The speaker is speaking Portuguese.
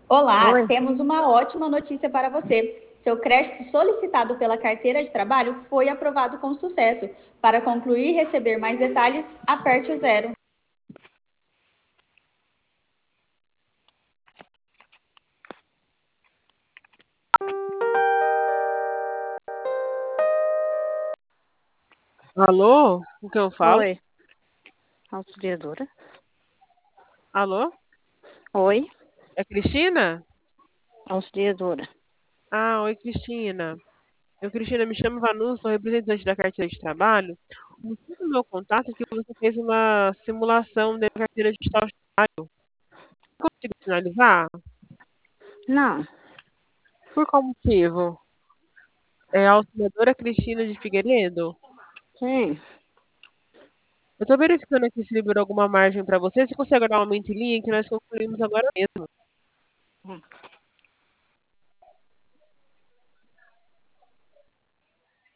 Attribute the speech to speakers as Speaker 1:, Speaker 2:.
Speaker 1: Olá,
Speaker 2: Oi.
Speaker 1: temos uma ótima notícia para você. Seu crédito solicitado pela carteira de trabalho foi aprovado com sucesso. Para concluir e receber mais detalhes, aperte o zero.
Speaker 3: Alô? Com quem eu falo?
Speaker 2: Oi. Auxiliadora?
Speaker 3: Alô?
Speaker 2: Oi.
Speaker 3: É Cristina?
Speaker 2: Auxiliadora.
Speaker 3: Ah, oi, Cristina. Cristina, me chamo Vanusa, sou representante da carteira de trabalho. O motivo do meu contato é que você fez uma simulação da carteira de trabalho. Consigo finalizar?
Speaker 2: Não.
Speaker 3: Por qual motivo? É a auxiliadora Cristina de Figueiredo?
Speaker 2: Sim.
Speaker 3: Eu estou verificando aqui se liberou alguma margem para você. Você consegue dar um aumento em linha que nós concluímos agora mesmo.